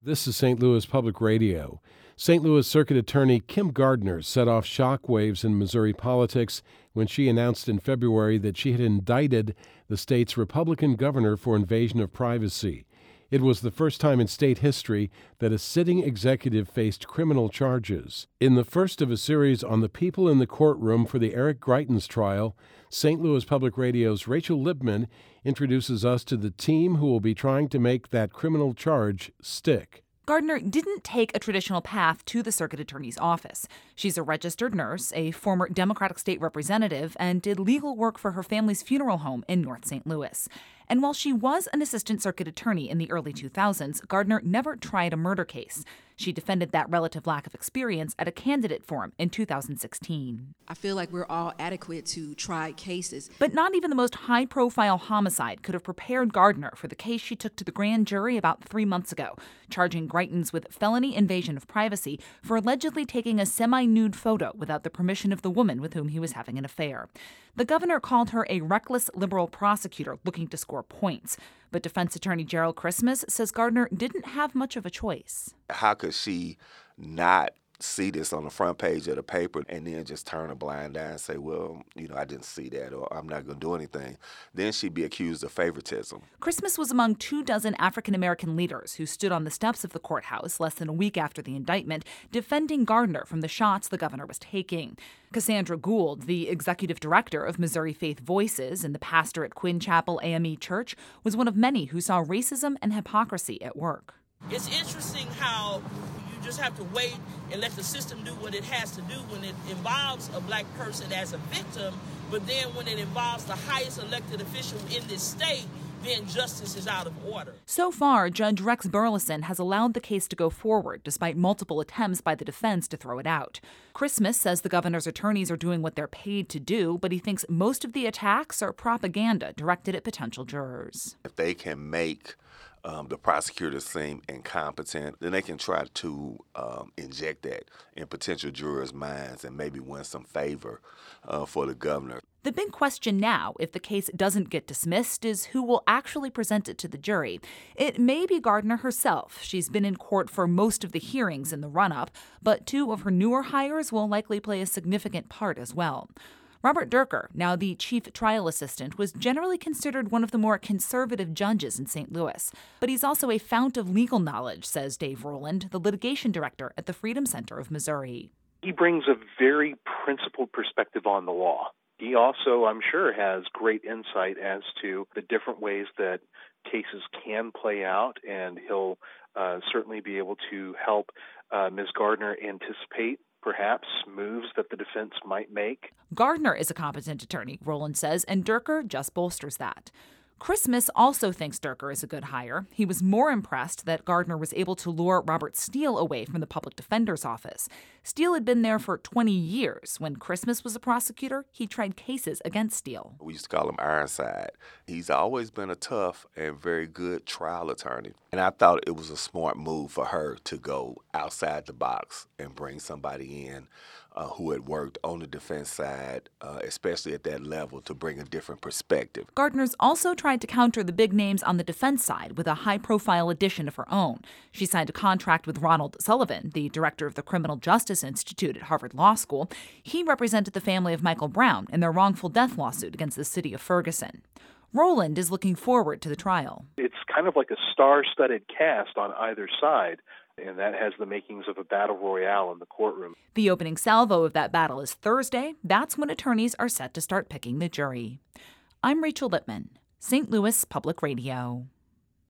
This is St. Louis Public Radio. St. Louis Circuit Attorney Kim Gardner set off shockwaves in Missouri politics when she announced in February that she had indicted the state's Republican governor for invasion of privacy. It was the first time in state history that a sitting executive faced criminal charges. In the first of a series on the people in the courtroom for the Eric Greitens trial, St. Louis Public Radio's Rachel Libman introduces us to the team who will be trying to make that criminal charge stick. Gardner didn't take a traditional path to the circuit attorney's office. She's a registered nurse, a former Democratic state representative, and did legal work for her family's funeral home in North St. Louis. And while she was an assistant circuit attorney in the early 2000s, Gardner never tried a murder case. She defended that relative lack of experience at a candidate forum in 2016. I feel like we're all adequate to try cases. But not even the most high-profile homicide could have prepared Gardner for the case she took to the grand jury about 3 months ago, charging Greitens with felony invasion of privacy for allegedly taking a semi-nude photo without the permission of the woman with whom he was having an affair. The governor called her a reckless liberal prosecutor looking to score points. But defense attorney Gerald Christmas says Gardner didn't have much of a choice. How could she not see this on the front page of the paper and then just turn a blind eye and say, well, I didn't see that, or I'm not going to do anything? Then she'd be accused of favoritism. Christmas was among 24 African-American leaders who stood on the steps of the courthouse less than a week after the indictment, defending Gardner from the shots the governor was taking. Cassandra Gould, the executive director of Missouri Faith Voices and the pastor at Quinn Chapel AME Church, was one of many who saw racism and hypocrisy at work. It's interesting how you just have to wait and let the system do what it has to do when it involves a black person as a victim, but then when it involves the highest elected official in this state, then justice is out of order. So far, Judge Rex Burleson has allowed the case to go forward, despite multiple attempts by the defense to throw it out. Christmas says the governor's attorneys are doing what they're paid to do, but he thinks most of the attacks are propaganda directed at potential jurors. If they can make the prosecutors seem incompetent, then they can try to inject that in potential jurors' minds and maybe win some favor for the governor. The big question now, if the case doesn't get dismissed, is who will actually present it to the jury. It may be Gardner herself. She's been in court for most of the hearings in the run-up, but 2 of her newer hires will likely play a significant part as well. Robert Durker, now the chief trial assistant, was generally considered one of the more conservative judges in St. Louis. But he's also a fount of legal knowledge, says Dave Rowland, the litigation director at the Freedom Center of Missouri. He brings a very principled perspective on the law. He also, I'm sure, has great insight as to the different ways that cases can play out, and he'll certainly be able to help Ms. Gardner anticipate perhaps moves that the defense might make. Gardner is a competent attorney, Rowland says, and Durker just bolsters that. Christmas also thinks Durker is a good hire. He was more impressed that Gardner was able to lure Robert Steele away from the public defender's office. Steele had been there for 20 years. When Christmas was a prosecutor, he tried cases against Steele. We used to call him Ironside. He's always been a tough and very good trial attorney. And I thought it was a smart move for her to go outside the box and bring somebody in who had worked on the defense side, especially at that level, to bring a different perspective. Gardner's also tried to counter the big names on the defense side with a high-profile addition of her own. She signed a contract with Ronald Sullivan, the director of the Criminal Justice Institute at Harvard Law School. He represented the family of Michael Brown in their wrongful death lawsuit against the city of Ferguson. Rowland is looking forward to the trial. It's kind of like a star-studded cast on either side, and that has the makings of a battle royale in the courtroom. The opening salvo of that battle is Thursday. That's when attorneys are set to start picking the jury. I'm Rachel Lippman, St. Louis Public Radio.